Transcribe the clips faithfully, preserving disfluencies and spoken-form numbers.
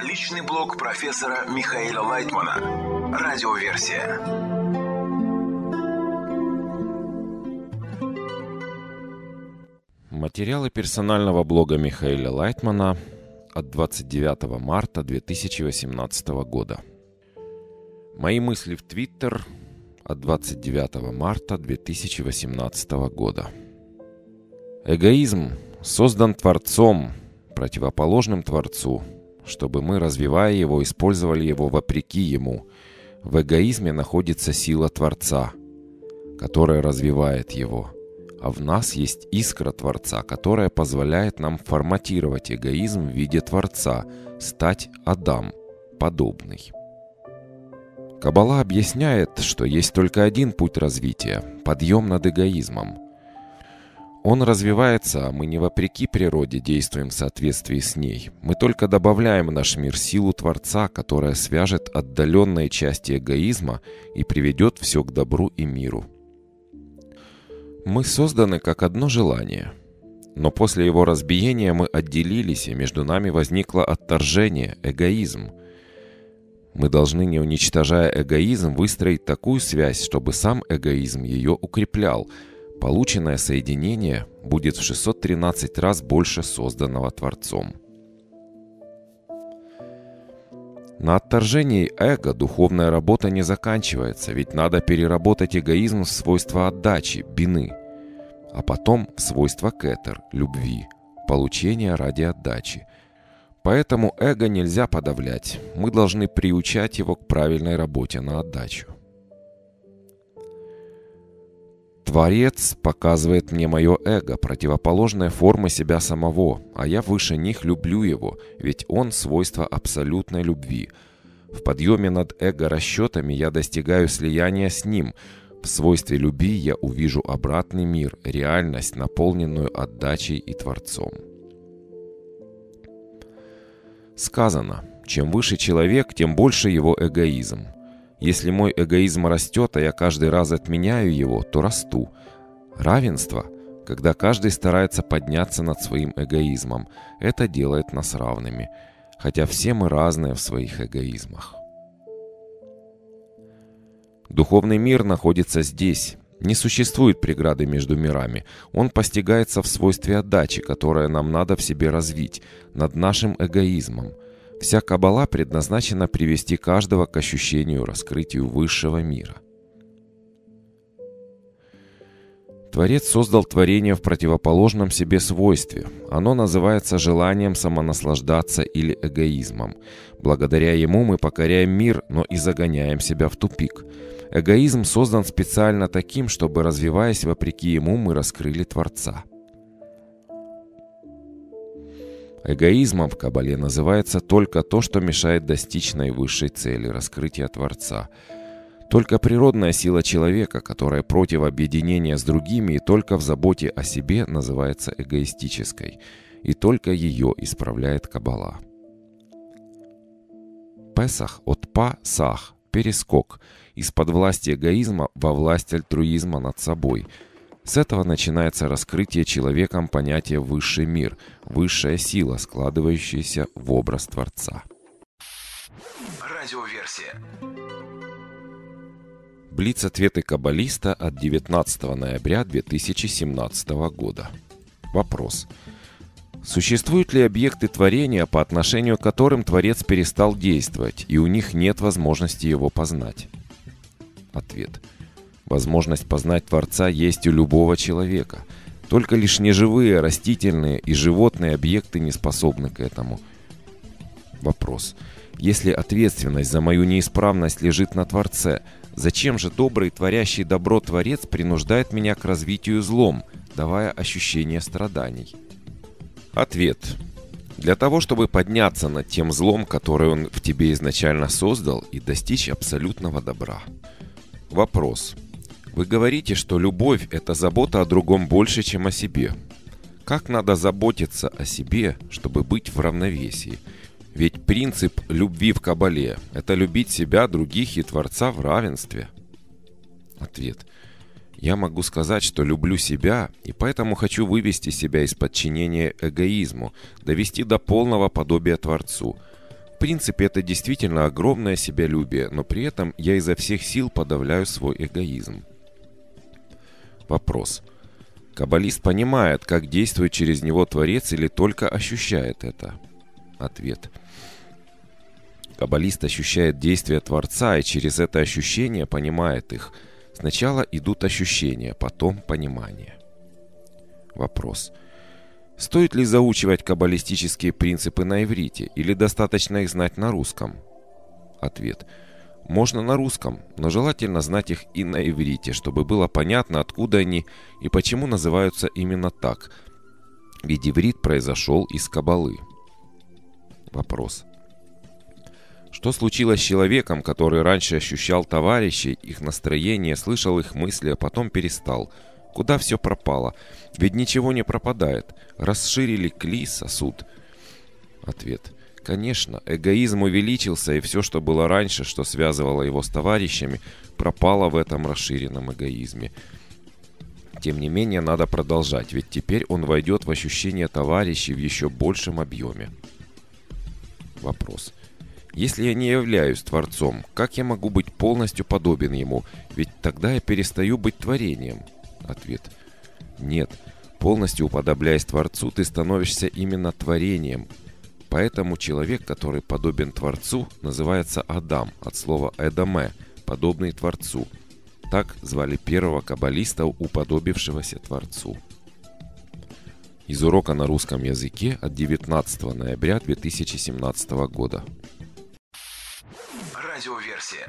Личный блог профессора Михаила Лайтмана. Радиоверсия. Материалы персонального блога Михаила Лайтмана от двадцать девятого марта две тысячи восемнадцатого года. Мои мысли в Твиттер от двадцать девятого марта две тысячи восемнадцатого года. Эгоизм создан Творцом, противоположным Творцу, чтобы мы, развивая его, использовали его вопреки ему. В эгоизме находится сила Творца, которая развивает его. А в нас есть искра Творца, которая позволяет нам форматировать эгоизм в виде Творца, стать Адам, подобный. Каббала объясняет, что есть только один путь развития – подъем над эгоизмом. Он развивается, а мы не вопреки природе действуем в соответствии с ней. Мы только добавляем в наш мир силу Творца, которая свяжет отдаленные части эгоизма и приведет все к добру и миру. Мы созданы как одно желание. Но после его разбиения мы отделились, и между нами возникло отторжение, эгоизм. Мы должны, не уничтожая эгоизм, выстроить такую связь, чтобы сам эгоизм ее укреплял. Полученное соединение будет в шестьсот тринадцать раз больше созданного Творцом. На отторжении эго духовная работа не заканчивается, ведь надо переработать эгоизм в свойства отдачи, бины, а потом в свойства кетер, любви, получения ради отдачи. Поэтому эго нельзя подавлять, мы должны приучать его к правильной работе на отдачу. Творец показывает мне мое эго, противоположная форма себя самого, а я выше них люблю его, ведь он свойство абсолютной любви. В подъеме над эго-расчетами я достигаю слияния с ним. В свойстве любви я увижу обратный мир, реальность, наполненную отдачей и Творцом. Сказано, чем выше человек, тем больше его эгоизм. Если мой эгоизм растет, а я каждый раз отменяю его, то расту. Равенство, когда каждый старается подняться над своим эгоизмом, это делает нас равными, хотя все мы разные в своих эгоизмах. Духовный мир находится здесь. Не существует преграды между мирами. Он постигается в свойстве отдачи, которое нам надо в себе развить, над нашим эгоизмом. Вся Каббала предназначена привести каждого к ощущению, раскрытию высшего мира. Творец создал творение в противоположном себе свойстве. Оно называется желанием самонаслаждаться или эгоизмом. Благодаря ему мы покоряем мир, но и загоняем себя в тупик. Эгоизм создан специально таким, чтобы, развиваясь вопреки ему, мы раскрыли Творца. Эгоизмом в Каббале называется только то, что мешает достичь наивысшей цели – раскрытия Творца. Только природная сила человека, которая против объединения с другими и только в заботе о себе, называется эгоистической. И только ее исправляет Каббала. Песах от па-сах – перескок из-под власти эгоизма во власть альтруизма над собой. С этого начинается раскрытие человеком понятия «высший мир», высшая сила, складывающаяся в образ Творца. Радиоверсия. Блиц-ответы каббалиста от девятнадцатого ноября две тысячи семнадцатого года. Вопрос. Существуют ли объекты творения, по отношению к которым Творец перестал действовать, и у них нет возможности его познать? Ответ. Возможность познать Творца есть у любого человека. Только лишь неживые, растительные и животные объекты не способны к этому. Вопрос. Если ответственность за мою неисправность лежит на Творце, зачем же добрый, творящий добро Творец принуждает меня к развитию злом, давая ощущение страданий? Ответ. Для того, чтобы подняться над тем злом, которое он в тебе изначально создал, и достичь абсолютного добра. Вопрос. Вы говорите, что любовь – это забота о другом больше, чем о себе. Как надо заботиться о себе, чтобы быть в равновесии? Ведь принцип любви в Каббале – это любить себя, других и Творца в равенстве. Ответ. Я могу сказать, что люблю себя, и поэтому хочу вывести себя из подчинения эгоизму, довести до полного подобия Творцу. принципе, это действительно огромное себялюбие, но при этом я изо всех сил подавляю свой эгоизм. Вопрос. Каббалист понимает, как действует через него Творец, или только ощущает это? Ответ. Каббалист ощущает действия Творца и через это ощущение понимает их. Сначала идут ощущения, потом понимание. Вопрос. Стоит ли заучивать каббалистические принципы на иврите или достаточно их знать на русском? Ответ. Можно на русском, но желательно знать их и на иврите, чтобы было понятно, откуда они и почему называются именно так. Ведь иврит произошел из каббалы. Вопрос. Что случилось с человеком, который раньше ощущал товарищей, их настроение, слышал их мысли, а потом перестал? Куда все пропало? Ведь ничего не пропадает. Расширили кли, сосуд. Ответ. Конечно, эгоизм увеличился, и все, что было раньше, что связывало его с товарищами, пропало в этом расширенном эгоизме. Тем не менее, надо продолжать, ведь теперь он войдет в ощущение товарищей в еще большем объеме. Вопрос. Если я не являюсь Творцом, как я могу быть полностью подобен Ему? Ведь тогда я перестаю быть творением. Ответ. Нет. Полностью уподобляясь Творцу, ты становишься именно творением. Поэтому человек, который подобен Творцу, называется Адам, от слова «эдаме», подобный Творцу. Так звали первого каббалиста, уподобившегося Творцу. Из урока на русском языке от девятнадцатого ноября две тысячи семнадцатого года. Радиоверсия.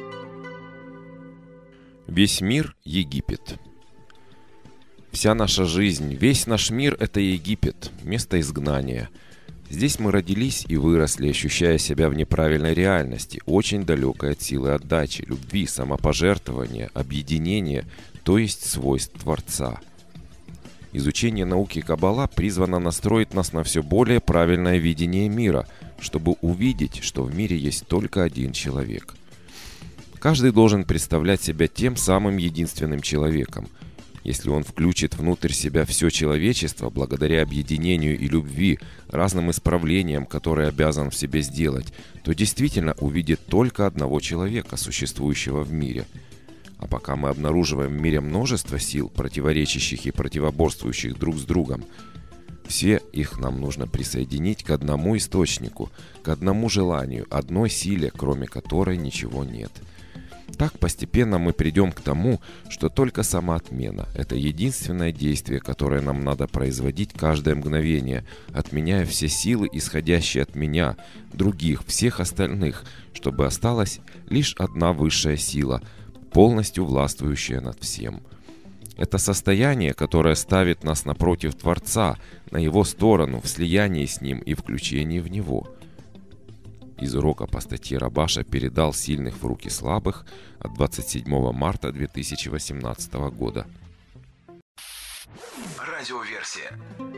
Весь мир – Египет. Вся наша жизнь, весь наш мир – это Египет, место изгнания. Здесь мы родились и выросли, ощущая себя в неправильной реальности, очень далекой от силы отдачи, любви, самопожертвования, объединения, то есть свойств Творца. Изучение науки Каббала призвано настроить нас на все более правильное видение мира, чтобы увидеть, что в мире есть только один человек. Каждый должен представлять себя тем самым единственным человеком. Если он включит внутрь себя все человечество, благодаря объединению и любви, разным исправлениям, которые обязан в себе сделать, то действительно увидит только одного человека, существующего в мире. А пока мы обнаруживаем в мире множество сил, противоречащих и противоборствующих друг с другом, все их нам нужно присоединить к одному источнику, к одному желанию, одной силе, кроме которой ничего нет. Так постепенно мы придем к тому, что только самоотмена – это единственное действие, которое нам надо производить каждое мгновение, отменяя все силы, исходящие от меня, других, всех остальных, чтобы осталась лишь одна высшая сила, полностью властвующая над всем. Это состояние, которое ставит нас напротив Творца, на Его сторону, в слиянии с Ним и включении в Него. Из урока по статье Рабаша «Передал сильных в руки слабых» от двадцать седьмого марта две тысячи восемнадцатого года. Радиоверсия.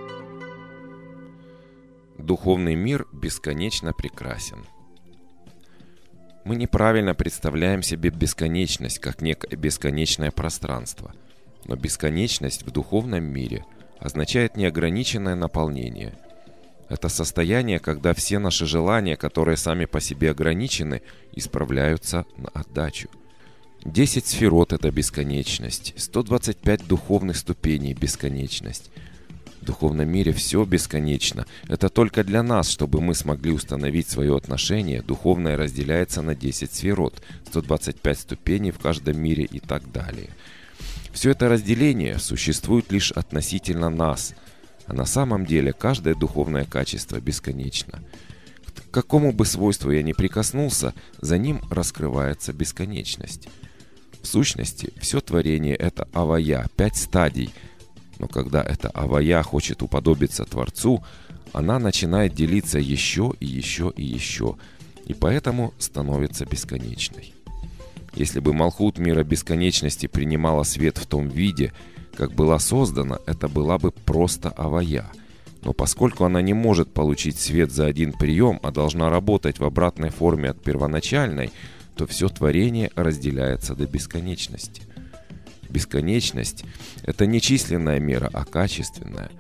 Духовный мир бесконечно прекрасен. Мы неправильно представляем себе бесконечность как некое бесконечное пространство. Но бесконечность в духовном мире означает неограниченное наполнение. Это состояние, когда все наши желания, которые сами по себе ограничены, исправляются на отдачу. Десять сферот – это бесконечность, сто двадцать пять духовных ступеней – бесконечность. В духовном мире все бесконечно. Это только для нас, чтобы мы смогли установить свое отношение. Духовное разделяется на десять сферот, сто двадцать пять ступеней в каждом мире и так далее. Все это разделение существует лишь относительно нас, а на самом деле каждое духовное качество бесконечно. К какому бы свойству я ни прикоснулся, за ним раскрывается бесконечность. В сущности, все творение – это авая, пять стадий. Но когда эта авая хочет уподобиться Творцу, она начинает делиться еще и еще и еще, и поэтому становится бесконечной. Если бы Малхут мира бесконечности принимала свет в том виде, как была создана, это была бы просто авая. Но поскольку она не может получить свет за один прием, а должна работать в обратной форме от первоначальной, то все творение разделяется до бесконечности. Бесконечность – это не численная мера, а качественная.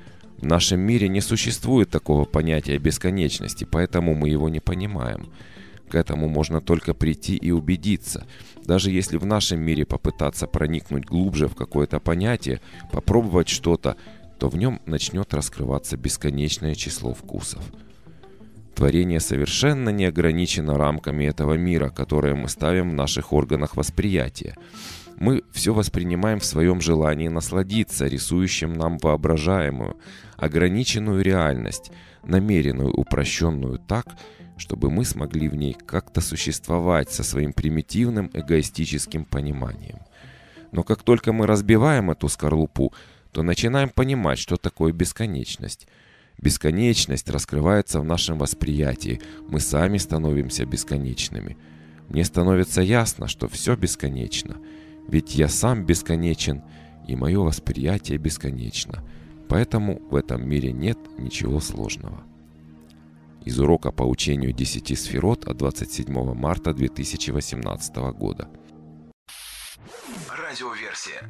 В нашем мире не существует такого понятия бесконечности, поэтому мы его не понимаем. К этому можно только прийти и убедиться. Даже если в нашем мире попытаться проникнуть глубже в какое-то понятие, попробовать что-то, то в нем начнет раскрываться бесконечное число вкусов. Творение совершенно не ограничено рамками этого мира, которые мы ставим в наших органах восприятия. Мы все воспринимаем в своем желании насладиться рисующим нам воображаемую, ограниченную реальность, намеренную, упрощенную так, чтобы мы смогли в ней как-то существовать со своим примитивным эгоистическим пониманием. Но как только мы разбиваем эту скорлупу, то начинаем понимать, что такое бесконечность. Бесконечность раскрывается в нашем восприятии, мы сами становимся бесконечными. Мне становится ясно, что все бесконечно, ведь я сам бесконечен, и мое восприятие бесконечно, поэтому в этом мире нет ничего сложного. Из урока по учению десяти сферот от двадцать седьмого марта две тысячи восемнадцатого года. Радиоверсия.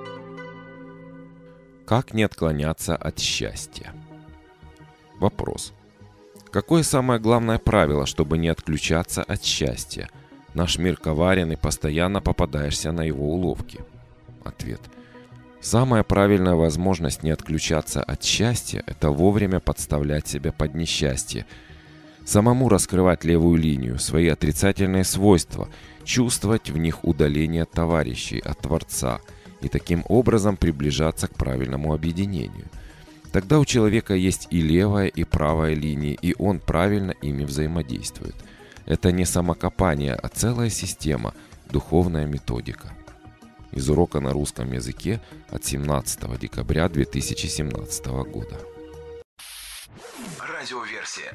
Как не отклоняться от счастья? Вопрос. Какое самое главное правило, чтобы не отключаться от счастья? Наш мир коварен, и постоянно попадаешься на его уловки. Ответ. Самая правильная возможность не отключаться от счастья – это вовремя подставлять себя под несчастье. Самому раскрывать левую линию, свои отрицательные свойства, чувствовать в них удаление от товарищей, от Творца, и таким образом приближаться к правильному объединению. Тогда у человека есть и левая, и правая линии, и он правильно ими взаимодействует. Это не самокопание, а целая система, духовная методика. Из урока на русском языке от семнадцатого декабря две тысячи семнадцатого года. Радиоверсия.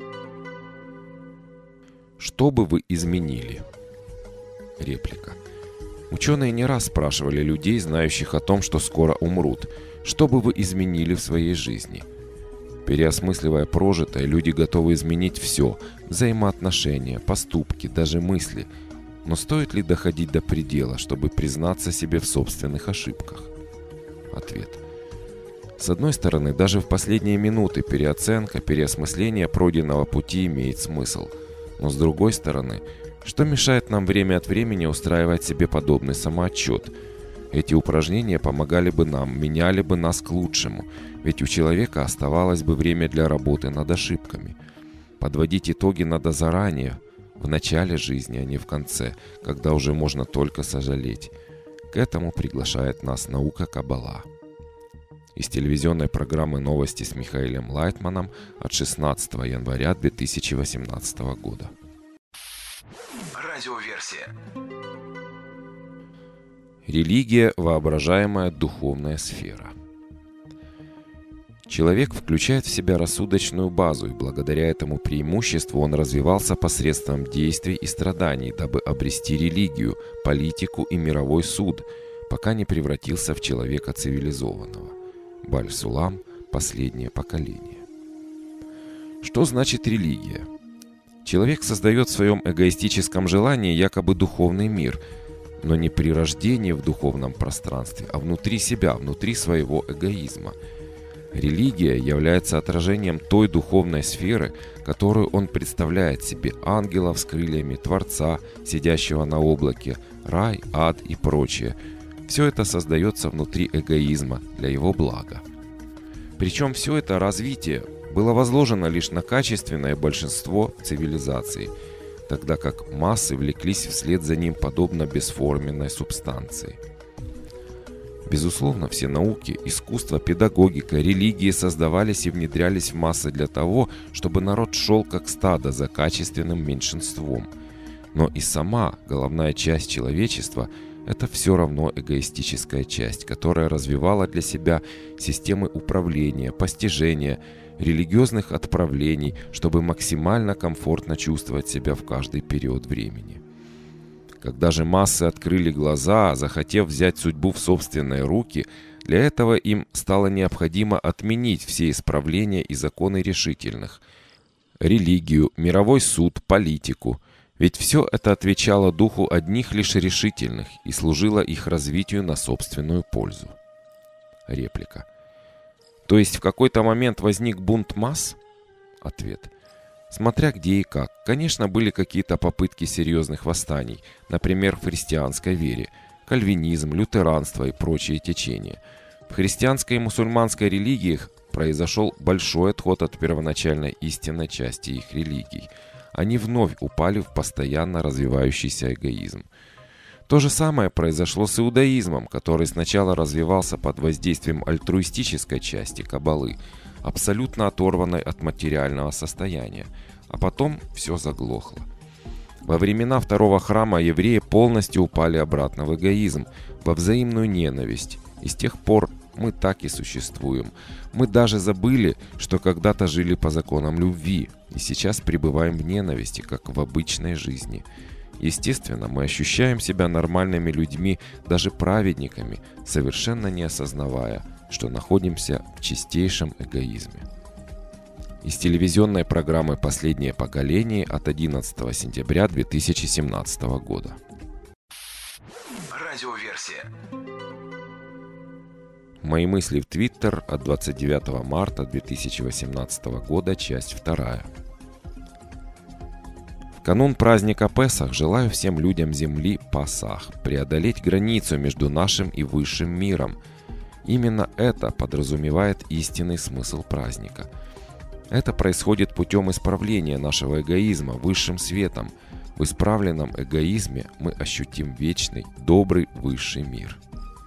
Что бы вы изменили? Реплика. Ученые не раз спрашивали людей, знающих о том, что скоро умрут, что бы вы изменили в своей жизни. Переосмысливая прожитое, люди готовы изменить все – взаимоотношения, поступки, даже мысли. Но стоит ли доходить до предела, чтобы признаться себе в собственных ошибках? Ответ. С одной стороны, даже в последние минуты переоценка, переосмысление пройденного пути имеет смысл. Но с другой стороны, что мешает нам время от времени устраивать себе подобный самоотчет? Эти упражнения помогали бы нам, меняли бы нас к лучшему, ведь у человека оставалось бы время для работы над ошибками. Подводить итоги надо заранее, в начале жизни, а не в конце, когда уже можно только сожалеть. К этому приглашает нас наука Каббала. Из телевизионной программы «Новости» с Михаилом Лайтманом от шестнадцатого января две тысячи восемнадцатого года. Радиоверсия. Религия – воображаемая духовная сфера. Человек включает в себя рассудочную базу, и благодаря этому преимуществу он развивался посредством действий и страданий, дабы обрести религию, политику и мировой суд, пока не превратился в человека цивилизованного. Баль-Сулам – последнее поколение. Что значит религия? Человек создает в своем эгоистическом желании якобы духовный мир, но не при рождении в духовном пространстве, а внутри себя, внутри своего эгоизма. Религия является отражением той духовной сферы, которую он представляет себе: ангелов с крыльями, Творца, сидящего на облаке, рай, ад и прочее. Все это создается внутри эгоизма для его блага. Причем все это развитие было возложено лишь на качественное большинство цивилизаций, тогда как массы влеклись вслед за ним подобно бесформенной субстанции. Безусловно, все науки, искусство, педагогика, религии создавались и внедрялись в массы для того, чтобы народ шел как стадо за качественным меньшинством. Но и сама головная часть человечества – это все равно эгоистическая часть, которая развивала для себя системы управления, постижения, религиозных отправлений, чтобы максимально комфортно чувствовать себя в каждый период времени. Когда же массы открыли глаза, захотев взять судьбу в собственные руки, для этого им стало необходимо отменить все исправления и законы решительных. Религию, мировой суд, политику. Ведь все это отвечало духу одних лишь решительных и служило их развитию на собственную пользу. Реплика. То есть в какой-то момент возник бунт масс? Ответ. Смотря где и как. Конечно, были какие-то попытки серьезных восстаний, например, в христианской вере, кальвинизм, лютеранство и прочие течения. В христианской и мусульманской религиях произошел большой отход от первоначальной истинной части их религий. Они вновь упали в постоянно развивающийся эгоизм. То же самое произошло с иудаизмом, который сначала развивался под воздействием альтруистической части каббалы, абсолютно оторванной от материального состояния, а потом все заглохло. Во времена второго храма евреи полностью упали обратно в эгоизм, во взаимную ненависть, и с тех пор мы так и существуем. Мы даже забыли, что когда-то жили по законам любви, и сейчас пребываем в ненависти, как в обычной жизни. Естественно, мы ощущаем себя нормальными людьми, даже праведниками, совершенно не осознавая, что находимся в чистейшем эгоизме. Из телевизионной программы «Последнее поколение» от одиннадцатого сентября две тысячи семнадцатого года. Радиоверсия. Мои мысли в Твиттер от двадцать девятого марта две тысячи восемнадцатого года, часть вторая. В канун праздника Песах желаю всем людям земли Пасах преодолеть границу между нашим и высшим миром. Именно это подразумевает истинный смысл праздника. Это происходит путем исправления нашего эгоизма высшим светом. В исправленном эгоизме мы ощутим вечный, добрый высший мир.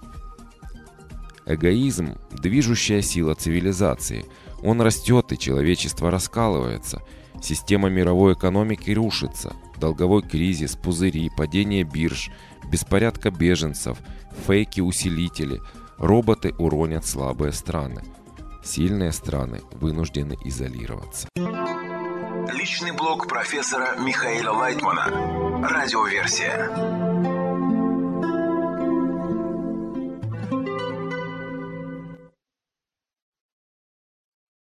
Эгоизм – движущая сила цивилизации. Он растет, и человечество раскалывается. Система мировой экономики рушится. Долговой кризис, пузыри, падение бирж, беспорядка беженцев, фейки-усилители. Роботы уронят слабые страны. Сильные страны вынуждены изолироваться. Личный блог профессора Михаила Лайтмана. Радиоверсия.